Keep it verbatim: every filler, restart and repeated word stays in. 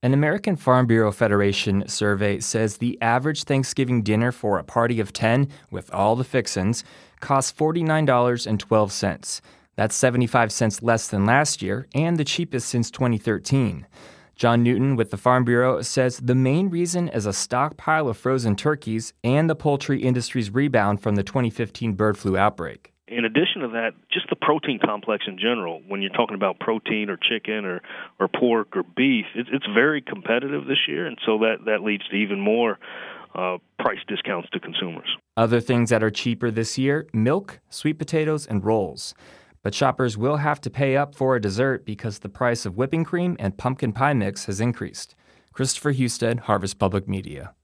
An American Farm Bureau Federation survey says the average Thanksgiving dinner for a party of ten, with all the fixins, costs forty-nine dollars and twelve cents. That's seventy-five cents less than last year and the cheapest since twenty thirteen. John Newton with the Farm Bureau says the main reason is a stockpile of frozen turkeys and the poultry industry's rebound from the twenty fifteen bird flu outbreak. In addition to that, just the protein complex in general, when you're talking about protein or chicken or, or pork or beef, it, it's very competitive this year, and so that, that leads to even more uh, price discounts to consumers. Other things that are cheaper this year, milk, sweet potatoes, and rolls. But shoppers will have to pay up for a dessert because the price of whipping cream and pumpkin pie mix has increased. Christopher Husted, Harvest Public Media.